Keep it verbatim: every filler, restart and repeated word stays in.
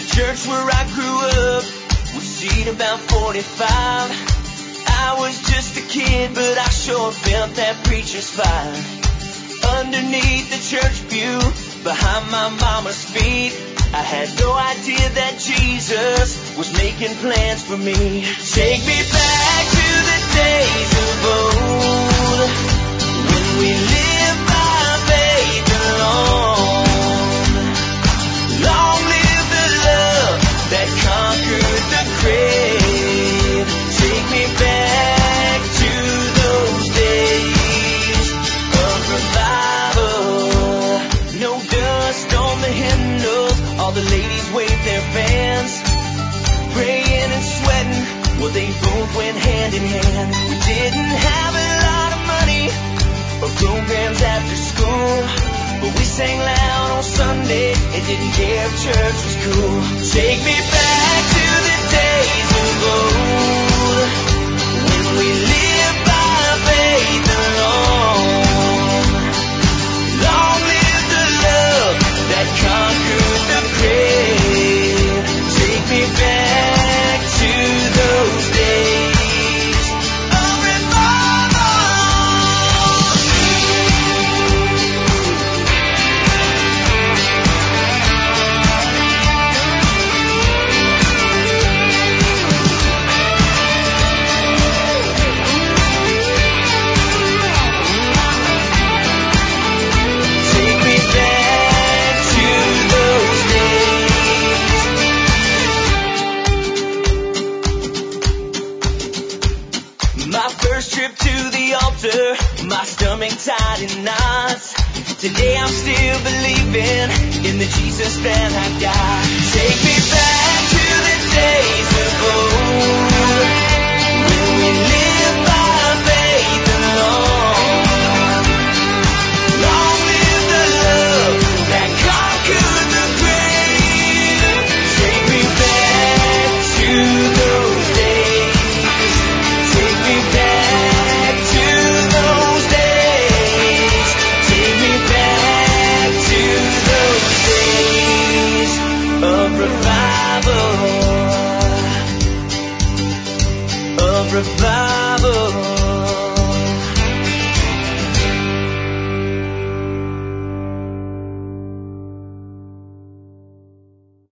church where I grew up was seat about forty-five. I was just a kid, but I sure felt that preacher's fire. Underneath the church pew, behind my mama's feet, I had no idea that Jesus was making plans for me. Take me back to the days of old, when we lived by faith alone. Long live the love that conquered the grave. Take me back to those days of revival. No dust on the hymnals, all the ladies waved their fans. Praying and sweating, well they both went hand in hand. We didn't have a lot of money or programs after school, but we sang loud on Sunday and didn't care if church was cool. Take me back to the days of old, when we lived by faith alone. Long live the love that conquered the grave. Take me back to those days of revival. Take me back to those days. My first trip to the altar, my stomach tied in knots. Today I'm still believing in the Jesus that I got. Take me back to the days of old, when we lived by faith alone. Long live the love that conquered the grave. Take me back to those days. Take me back to those days. Take me back to those days of revival. Of revival.